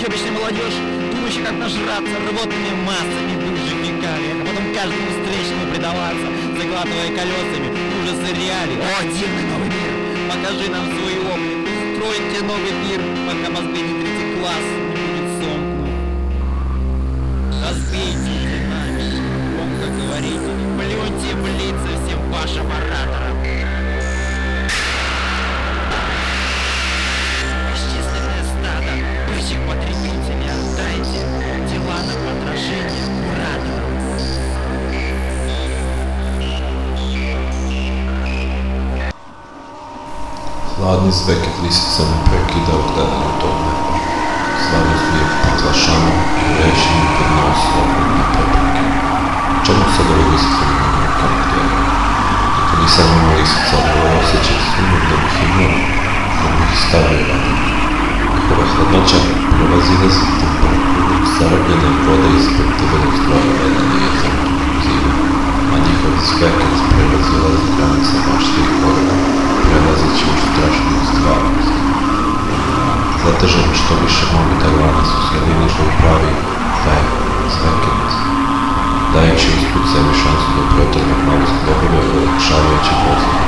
уебищная молодежь, думающая, как нажраться рвотными массами бывших фекалий, а потом каждому встречному предаваться, заглатывая колесами ужасы реалий. О, дивный новый мир! Покажи нам свой опыт, устройте новый мир, пока последний третий класс не будет сомкнут. Разбейте нами, громко говорите, плюньте в лица всем вашим ораторам. Бесчисленное стадо бывших потребителей отдайте дела на подражение кураторам. Hladni zveket lisica me prekida od gledanja tog neba. Slabost mi je proglašamo i reši mi pod nos ogromne prepreke. Čemu sad ove lisice mi na rukama gledaju? Ako nisam imao lisica, ovo osjećaj sumnjom da bih imao, da bih stavio radim. Njihova hladnoća prevazilazi temperaturu zarobljene vode ispod debenog stroja ledane jezera ziva, a njihov zveket prevazilazi granice mašte i horora, prelazeći u strašniju stvarnost. Zatežem što više mogu da lanas u sredini što pravi taj zveket, dajući usput sebi šansu da protrnem malo zglobove olakšavajući posljednje.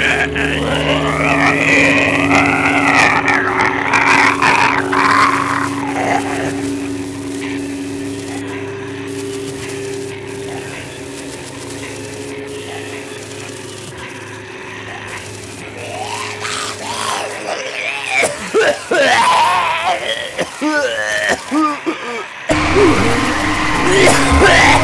Yeah.